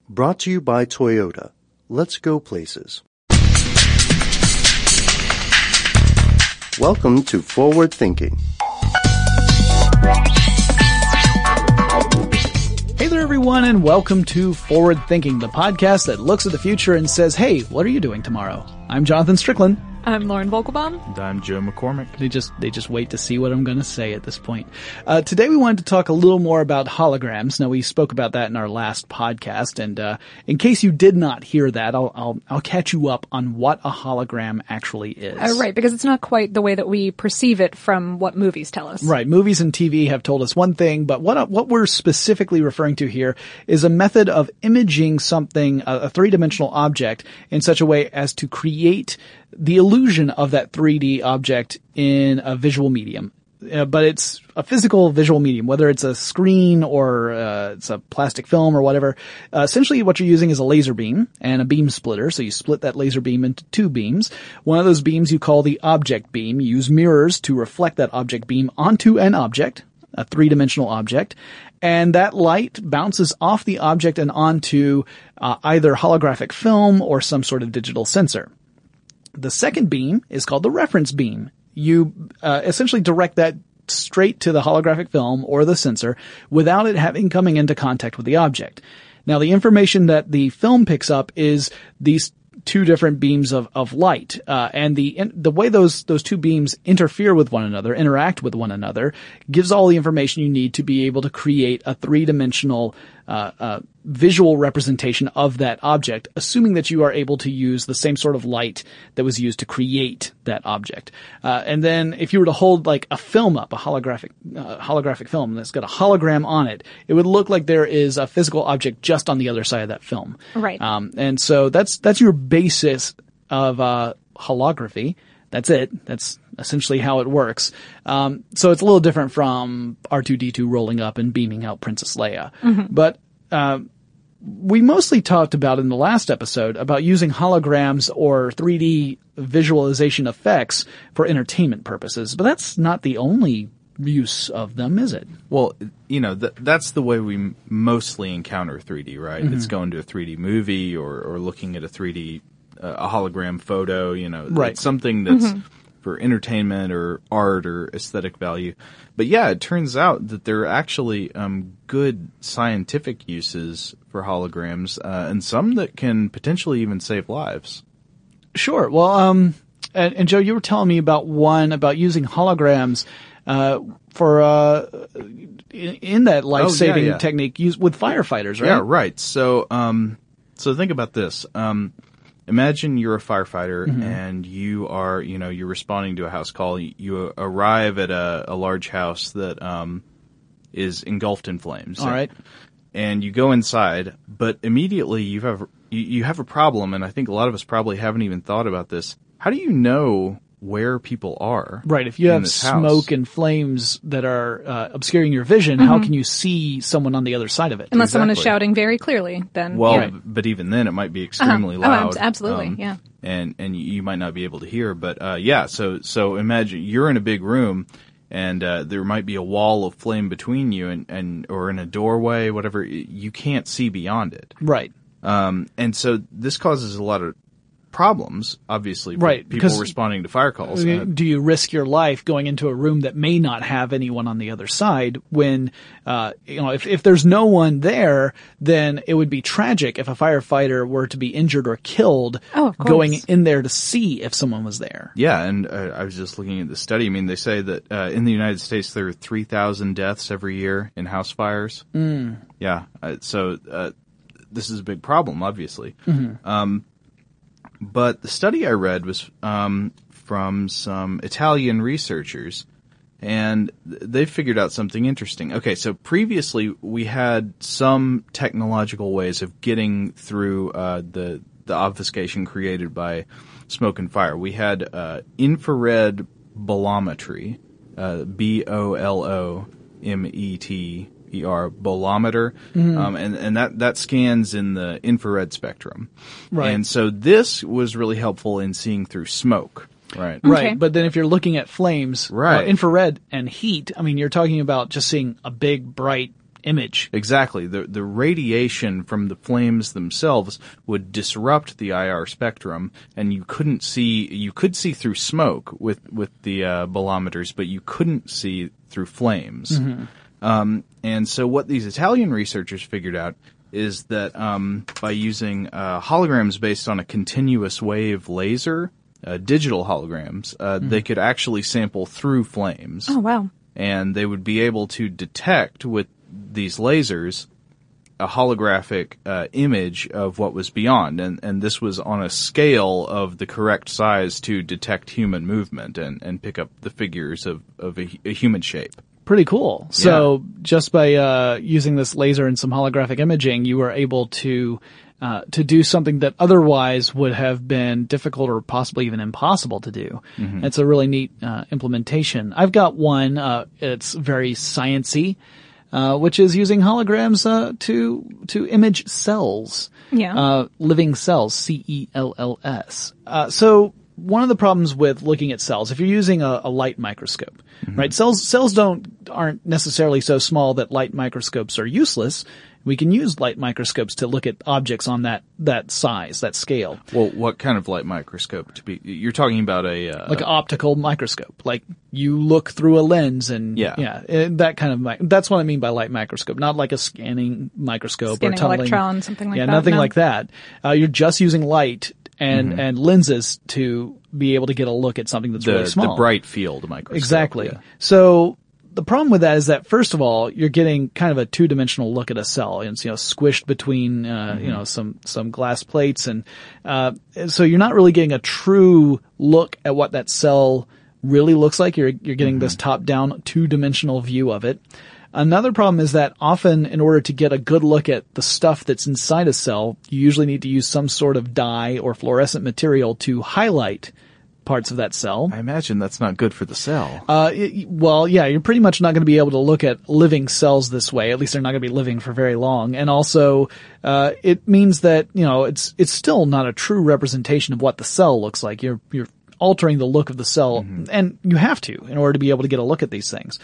Brought to you by Toyota. Let's go places. Welcome to Forward Thinking. Hey there, everyone, and welcome to Forward Thinking, the podcast that looks at the future and says, hey, what are you doing tomorrow? I'm Jonathan Strickland. I'm Lauren Vogelbaum. And I'm Joe McCormick. They just wait to see what I'm going to say at this point. Today we wanted to talk a little more about holograms. Now, we spoke about that in our last podcast, and in case you did not hear that, I'll catch you up on what a hologram actually is. Right, because it's not quite the way that we perceive it from what movies tell us. Right, movies and TV have told us one thing, but what we're specifically referring to here is a method of imaging something, a three-dimensional object, in such a way as to create the illusion of that 3D object in a visual medium. But it's a physical visual medium, whether it's a screen or it's a plastic film or whatever. Essentially what you're using is a laser beam and a beam splitter. So you split that laser beam into two beams. One of those beams you call the object beam. You use mirrors to reflect that object beam onto an object, a three-dimensional object. And that light bounces off the object and onto either holographic film or some sort of digital sensor. The second beam is called the reference beam. You essentially direct that straight to the holographic film or the sensor without it coming into contact with the object. Now, the information that the film picks up is these two different beams of light, and the way those two beams interfere with one another, interact with one another, gives all the information you need to be able to create a three-dimensional visual representation of that object, assuming that you are able to use the same sort of light that was used to create that object. And then if you were to hold like a film up, a holographic film that's got a hologram on it, it would look like there is a physical object just on the other side of that film. Right. And so that's your basis of holography. That's it. That's essentially how it works. So it's a little different from R2-D2 rolling up and beaming out Princess Leia. Mm-hmm. But we mostly talked about in the last episode about using holograms or 3D visualization effects for entertainment purposes. But that's not the only use of them, is it? Well, you know, that's the way we mostly encounter 3D, right? Mm-hmm. It's going to a 3D movie or looking at a 3D a hologram photo, you know, right. It's something that's for entertainment or art or aesthetic value. But yeah, it turns out that there are actually good scientific uses for holograms, and some that can potentially even save lives. Sure. Well, and Joe, you were telling me about one about using holograms for in that life-saving technique used with firefighters, right? Yeah, right. So think about this. Imagine you're a firefighter and you are, you're responding to a house call. You arrive at a large house that is engulfed in flames. All right. And you go inside, but immediately you have a problem, and I think a lot of us probably haven't even thought about this. How do you know where people are? Right. If you have smoke and flames that are obscuring your vision, how can you see someone on the other side of it? Unless someone is shouting very clearly, then. Well, right. But even then, it might be extremely loud. Oh, absolutely. Yeah. And you might not be able to hear. But so imagine you're in a big room, and there might be a wall of flame between you, and or in a doorway, whatever. You can't see beyond it. Right. And so this causes a lot of problems, obviously, for right, people responding to fire calls. Do you risk your life going into a room that may not have anyone on the other side when, if there's no one there, then it would be tragic if a firefighter were to be injured or killed going in there to see if someone was there. Yeah, and I was just looking at the study. I mean, they say that in the United States there are 3,000 deaths every year in house fires. Mm. Yeah, so this is a big problem, obviously. Mm-hmm. But the study I read was from some Italian researchers, and they figured out something interesting. Okay, so previously we had some technological ways of getting through the obfuscation created by smoke and fire. We had infrared bolometry, BOLOMETER, bolometer, and that scans in the infrared spectrum. Right. And so this was really helpful in seeing through smoke. Right. Okay. Right. But then if you're looking at flames, infrared and heat, I mean, you're talking about just seeing a big, bright image. Exactly. The radiation from the flames themselves would disrupt the IR spectrum, and you could see through smoke with the bolometers, but you couldn't see through flames. And so what these Italian researchers figured out is that by using holograms based on a continuous wave laser, digital holograms, they could actually sample through flames. Oh, wow. And they would be able to detect with these lasers a holographic image of what was beyond. And this was on a scale of the correct size to detect human movement and pick up the figures of a human shape. Pretty cool. So just by using this laser and some holographic imaging, you were able to do something that otherwise would have been difficult or possibly even impossible to do. It's a really neat implementation. I've got one. It's very sciencey, which is using holograms to image cells. Yeah. Living cells, cells. So one of the problems with looking at cells, if you're using a light microscope, right? Cells aren't necessarily so small that light microscopes are useless. We can use light microscopes to look at objects on that size, that scale. Well, what kind of light microscope you're talking about like an optical microscope. Like you look through a lens and that kind of that's what I mean by light microscope, not like a scanning microscope scanning or tunneling electron, something like that. Yeah, nothing like that. You're just using light and lenses to be able to get a look at something that's really small. The bright field microscope. Exactly. Yeah. So the problem with that is that, first of all, you're getting kind of a two-dimensional look at a cell. It's, squished between, some glass plates. And so you're not really getting a true look at what that cell really looks like. You're getting this top-down two-dimensional view of it. Another problem is that often, in order to get a good look at the stuff that's inside a cell, you usually need to use some sort of dye or fluorescent material to highlight parts of that cell. I imagine that's not good for the cell. You're pretty much not going to be able to look at living cells this way. At least they're not going to be living for very long. And also, it means that, it's still not a true representation of what the cell looks like. You're altering the look of the cell, and you have to in order to be able to get a look at these things.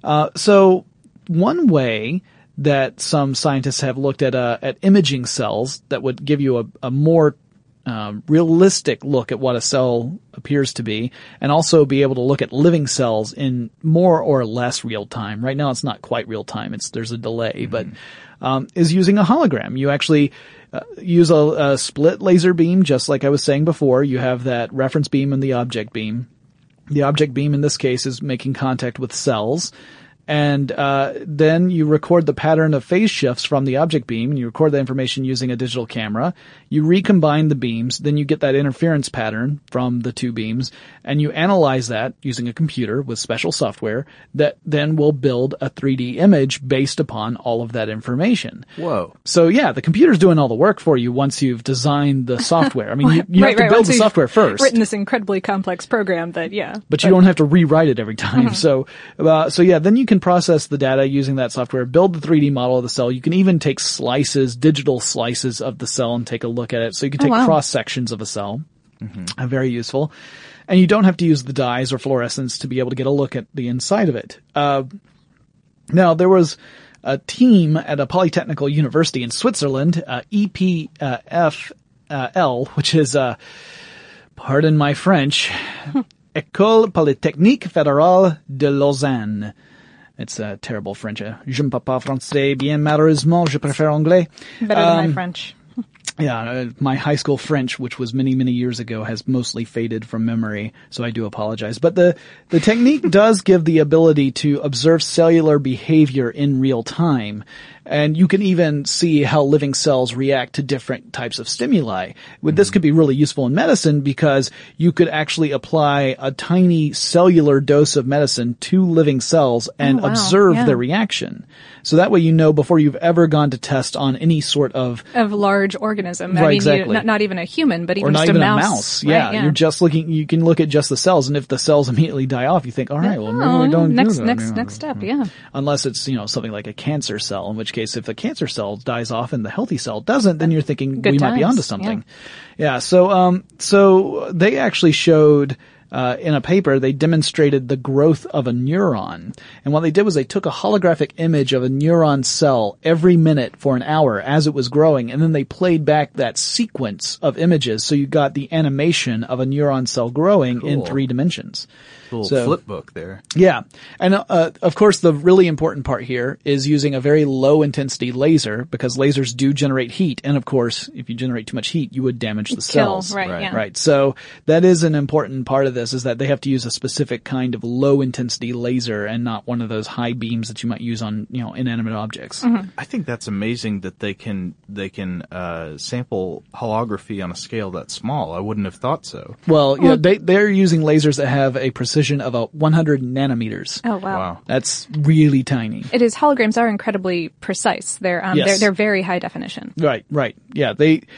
So one way that some scientists have looked at imaging cells that would give you a more realistic look at what a cell appears to be, and also be able to look at living cells in more or less real time. Right now it's not quite real time. There's a delay, but is using a hologram. You actually use a split laser beam, just like I was saying before. You have that reference beam and the object beam. The object beam in this case is making contact with cells. And then you record the pattern of phase shifts from the object beam, and you record that information using a digital camera. You recombine the beams, then you get that interference pattern from the two beams, and you analyze that using a computer with special software that then will build a 3D image based upon all of that information. Whoa. So yeah, the computer's doing all the work for you once you've designed the software. I mean, you have to build the software first. Written this incredibly complex program that, But you don't have to rewrite it every time. So then you can process the data using that software, build the 3D model of the cell. You can even take digital slices of the cell and take a look at it. So you can take cross sections of a cell. Very useful. And you don't have to use the dyes or fluorescence to be able to get a look at the inside of it. Now there was a team at a polytechnical university in Switzerland, EPFL, which is, pardon my French, École Polytechnique Fédérale de Lausanne. It's a terrible French. Je ne parle pas français bien, malheureusement, je préfère anglais. Better than my French. Yeah, my high school French, which was many, many years ago, has mostly faded from memory, so I do apologize. But the technique does give the ability to observe cellular behavior in real time. And you can even see how living cells react to different types of stimuli. This could be really useful in medicine because you could actually apply a tiny cellular dose of medicine to living cells and observe their reaction. So that way before you've ever gone to test on any sort of large organism. Right, exactly. Not even a human, but even or not just even a mouse. Yeah, you're just you can look at just the cells, and if the cells immediately die off, you think, all right, well, maybe we don't next do that. next step, yeah. Unless it's, something like a cancer cell, in which case if the cancer cell dies off and the healthy cell doesn't, then you're thinking Good we times. might be onto something. Yeah, so they actually showed in a paper, they demonstrated the growth of a neuron. And what they did was they took a holographic image of a neuron cell every minute for an hour as it was growing, and then they played back that sequence of images, so you got the animation of a neuron cell growing in 3 dimensions. Little flip book there. Yeah. And, of course, the really important part here is using a very low intensity laser, because lasers do generate heat. And of course, if you generate too much heat, you would damage the cells. Right. Yeah. Right. So that is an important part of this, is that they have to use a specific kind of low intensity laser and not one of those high beams that you might use on, inanimate objects. Mm-hmm. I think that's amazing that they can sample holography on a scale that small. I wouldn't have thought so. Well, they're using lasers that have a precision of 100 nanometers. Oh, wow. That's really tiny. It is. Holograms are incredibly precise. They're Yes. they're very high definition. Right. Yeah,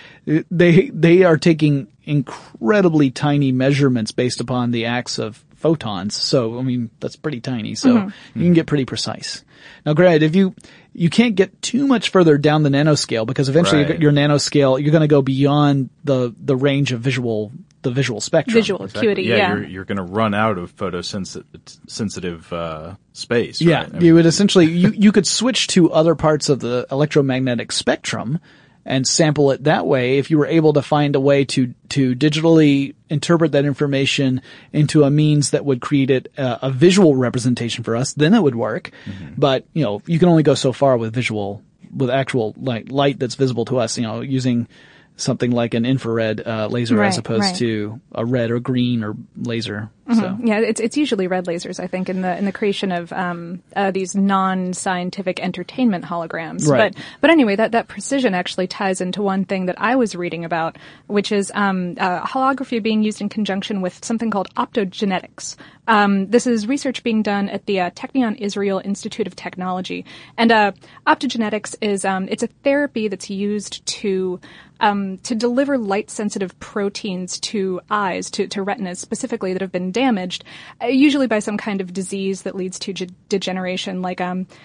they are taking incredibly tiny measurements based upon the acts of photons. So, I mean, that's pretty tiny. So you can get pretty precise. Now, granted, if you can't get too much further down the nanoscale, because eventually Right. your nanoscale, you're going to go beyond the range of the visual spectrum. Visual acuity, yeah. You're going to run out of photosensitive space. Yeah, right? you would essentially, you could switch to other parts of the electromagnetic spectrum and sample it that way. If you were able to find a way to digitally interpret that information into a means that would create a visual representation for us, then it would work. Mm-hmm. But, you can only go so far with actual light that's visible to us, using something like an infrared laser as opposed to a red or green or laser. Mm-hmm. So yeah, it's usually red lasers, I think, in the creation of these non-scientific entertainment holograms. Right. But anyway, that precision actually ties into one thing that I was reading about, which is holography being used in conjunction with something called optogenetics. This is research being done at the Technion Israel Institute of Technology, and optogenetics is it's a therapy that's used to deliver light-sensitive proteins to eyes, to retinas specifically, that have been damaged, usually by some kind of disease that leads to degeneration, like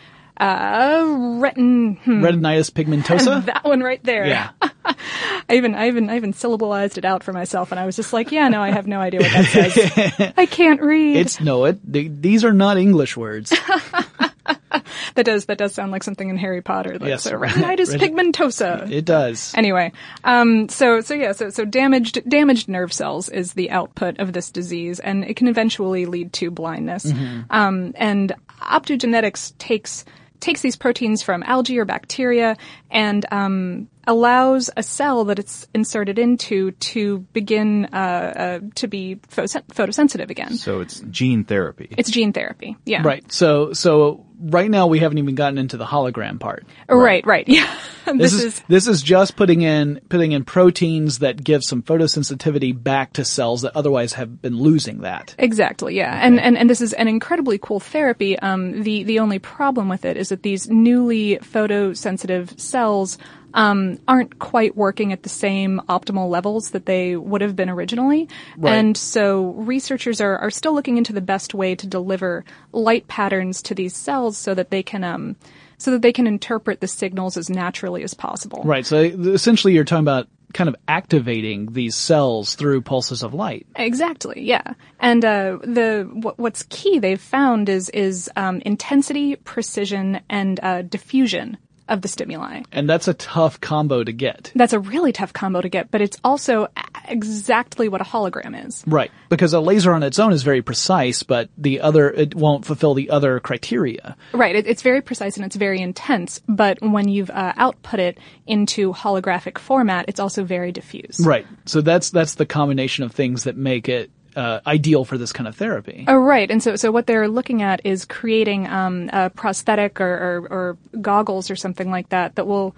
retinitis pigmentosa? That one right there. Yeah. I even syllabalized it out for myself, and I was just like, yeah, no, I have no idea what that says. I can't read. These are not English words. That does sound like something in Harry Potter. Like, yes. So retinitis pigmentosa. It does. Anyway, so damaged nerve cells is the output of this disease, and it can eventually lead to blindness. Mm-hmm. And optogenetics takes these proteins from algae or bacteria and allows a cell that it's inserted into to begin to be photosensitive again. So it's gene therapy. It's gene therapy, yeah. Right. So right now we haven't even gotten into the hologram part. Right. Yeah. This is just putting in proteins that give some photosensitivity back to cells that otherwise have been losing that. Exactly, yeah. Okay. And this is an incredibly cool therapy. The only problem with it is that these newly photosensitive cells aren't quite working at the same optimal levels that they would have been originally. Right. And so researchers are still looking into the best way to deliver light patterns to these cells so that they can interpret the signals as naturally as possible. Right. So essentially you're talking about kind of activating these cells through pulses of light. Exactly, yeah. And what's key they've found is intensity, precision, and diffusion of the stimuli. And that's a tough combo to get. That's a really tough combo to get, but it's also exactly what a hologram is. Right. Because a laser on its own is very precise, but it won't fulfill the other criteria. Right. It's very precise and it's very intense, but when you've output it into holographic format, it's also very diffuse. Right. So that's the combination of things that make it ideal for this kind of therapy. Oh, right. And so what they're looking at is creating a prosthetic or goggles or something like that will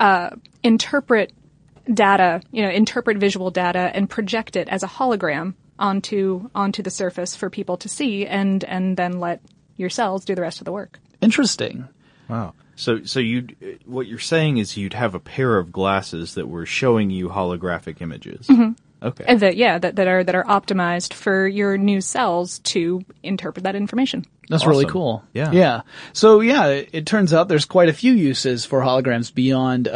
interpret data, interpret visual data and project it as a hologram onto the surface for people to see, and then let your cells do the rest of the work. Interesting. Wow. So what you're saying is you'd have a pair of glasses that were showing you holographic images. Mm-hmm. Okay. And that are optimized for your new cells to interpret that information. That's awesome. Really cool. Yeah. Yeah. So it turns out there's quite a few uses for holograms beyond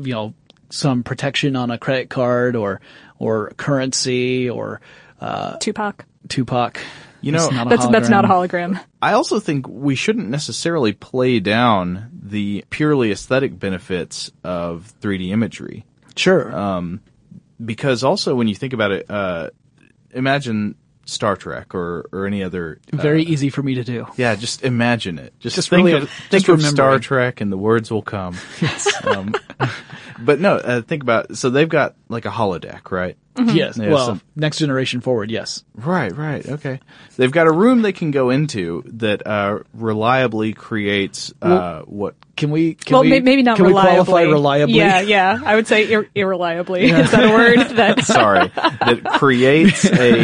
some protection on a credit card or currency or Tupac. Tupac. You know, That's not a hologram. I also think we shouldn't necessarily play down the purely aesthetic benefits of 3D imagery. Sure. Because also when you think about it, imagine Star Trek or any other. Very easy for me to do. Yeah, just imagine it. Just really think of Star remembering. Trek and the words will come. But no, think about, so they've got like a holodeck, right? Yes. Yeah, Well, next generation forward, yes. Right, okay. They've got a room they can go into that reliably creates what? Maybe not can reliably. we qualify reliably? Yeah. I would say irreliably. Is that a word? Sorry, that creates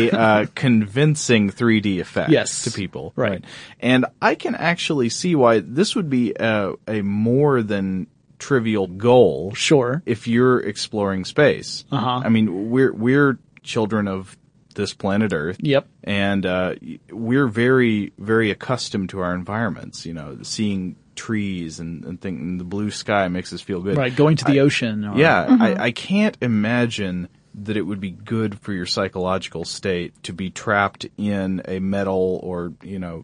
a convincing 3D effect Yes. to people. Right. And I can actually see why this would be a more than trivial goal. Sure. If you're exploring space. Uh-huh. I mean, we're children of this planet Earth. Yep. And we're very, very accustomed to our environments. You know, seeing trees and the blue sky makes us feel good. Right. Going to the ocean. I can't imagine that it would be good for your psychological state to be trapped in a metal or, you know,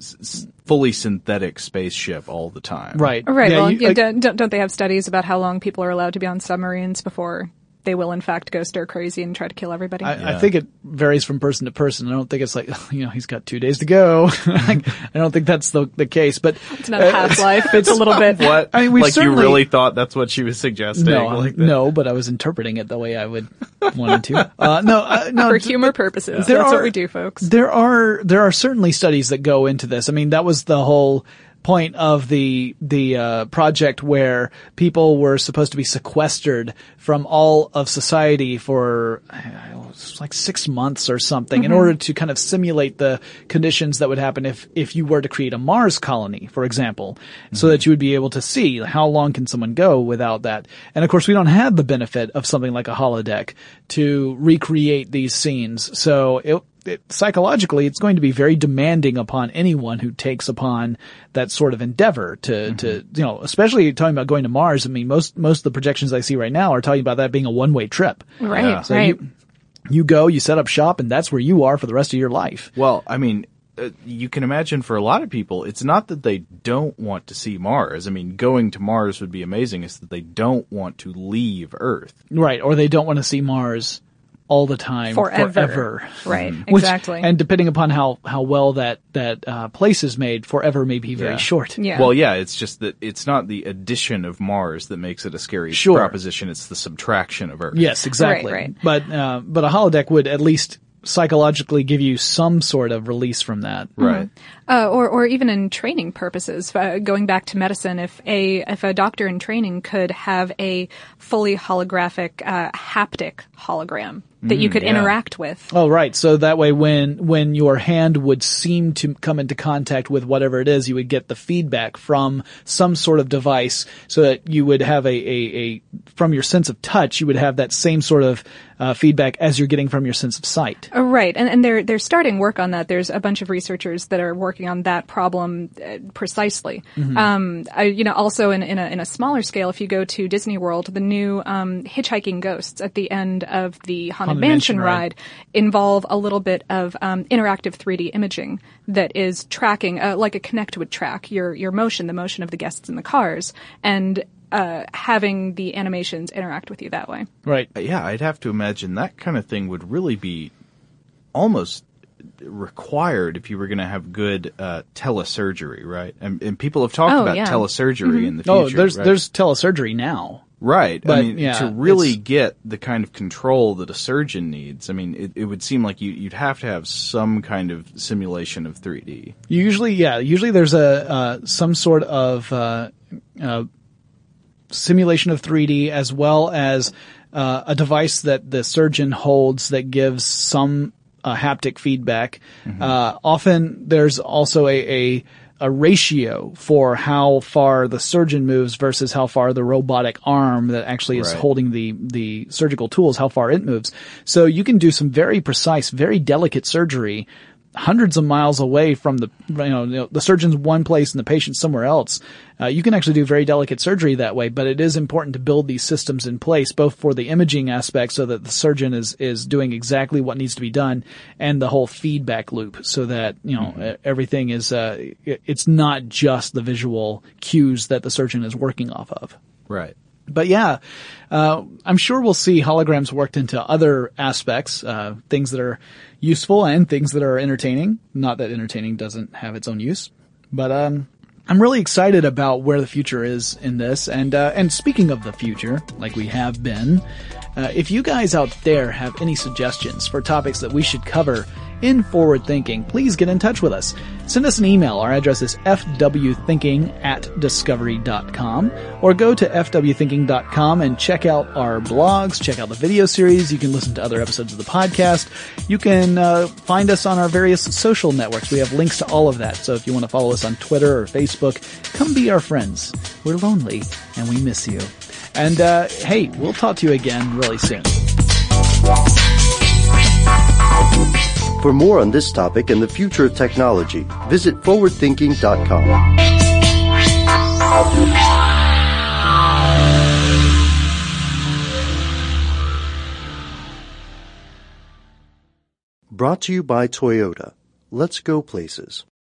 fully synthetic spaceship all the time. Right. Right. Yeah, Don't they have studies about how long people are allowed to be on submarines before they will in fact go stir crazy and try to kill everybody? I think it varies from person to person. I don't think it's like, you know, he's got 2 days to go. I don't think that's the case, but it's not a half-life. It's a little bit. What? I mean, like you really thought that's what she was suggesting? No, but I was interpreting it the way I would want to. No. For humor purposes. That's what we do, folks. There are certainly studies that go into this. I mean, that was the whole point of the project where people were supposed to be sequestered from all of society for like 6 months or something in order to kind of simulate the conditions that would happen if you were to create a Mars colony, for example, so that you would be able to see how long can someone go without that. And of course, we don't have the benefit of something like a holodeck to recreate these scenes. So psychologically, it's going to be very demanding upon anyone who takes upon that sort of endeavor to, you know, especially talking about going to Mars. I mean, most of the projections I see right now are talking about that being a one-way trip. Right. Yeah. So right. You go, you set up shop, and that's where you are for the rest of your life. Well, I mean, you can imagine for a lot of people, it's not that they don't want to see Mars. I mean, going to Mars would be amazing. It's that they don't want to leave Earth. Right. Or they don't want to see Mars all the time. Forever. Right. Which, Exactly. and depending upon how well that place is made, forever may be very short. Yeah. Well, yeah, it's just that it's not the addition of Mars that makes it a scary proposition. It's the subtraction of Earth. Yes, exactly. Right. But a holodeck would at least psychologically give you some sort of release from that. Right. Or even in training purposes, going back to medicine, if a doctor in training could have a fully holographic, haptic hologram that you could interact with. Oh, right. So that way when your hand would seem to come into contact with whatever it is, you would get the feedback from some sort of device so that you would have a from your sense of touch, you would have that same sort of feedback as you're getting from your sense of sight. Right. And they're starting work on that. There's a bunch of researchers that are working on that problem precisely. Also in a smaller scale, if you go to Disney World, the new hitchhiking ghosts at the end of the Haunted Mansion ride involve a little bit of interactive 3D imaging that is tracking, like a Kinect would track your motion, the motion of the guests in the cars, and having the animations interact with you that way. Right. Yeah, I'd have to imagine that kind of thing would really be almost required if you were going to have good telesurgery, right? And people have talked about telesurgery in the future. There's telesurgery now. Right. But, I mean, to really get the kind of control that a surgeon needs, I mean, it would seem like you'd have to have some kind of simulation of 3D. Usually there's some sort of simulation of 3D as well as a device that the surgeon holds that gives some haptic feedback. Often there's also a ratio for how far the surgeon moves versus how far the robotic arm that actually is holding the surgical tools, how far it moves. So you can do some very precise, very delicate surgery hundreds of miles away from the surgeon's one place and the patient somewhere else. You can actually do very delicate surgery that way, but it is important to build these systems in place, both for the imaging aspect so that the surgeon is doing exactly what needs to be done, and the whole feedback loop so that, everything is, it's not just the visual cues that the surgeon is working off of. Right. But yeah, I'm sure we'll see holograms worked into other aspects, things that are useful and things that are entertaining. Not that entertaining doesn't have its own use, but I'm really excited about where the future is in this. And speaking of the future, like we have been, if you guys out there have any suggestions for topics that we should cover in Forward Thinking, please get in touch with us. Send us an email. Our address is fwthinking@discovery.com, or go to fwthinking.com and check out our blogs, check out the video series. You can listen to other episodes of the podcast. You can find us on our various social networks. We have links to all of that. So if you want to follow us on Twitter or Facebook, come be our friends. We're lonely and we miss you. And hey, we'll talk to you again really soon. For more on this topic and the future of technology, visit forwardthinking.com. Brought to you by Toyota. Let's go places.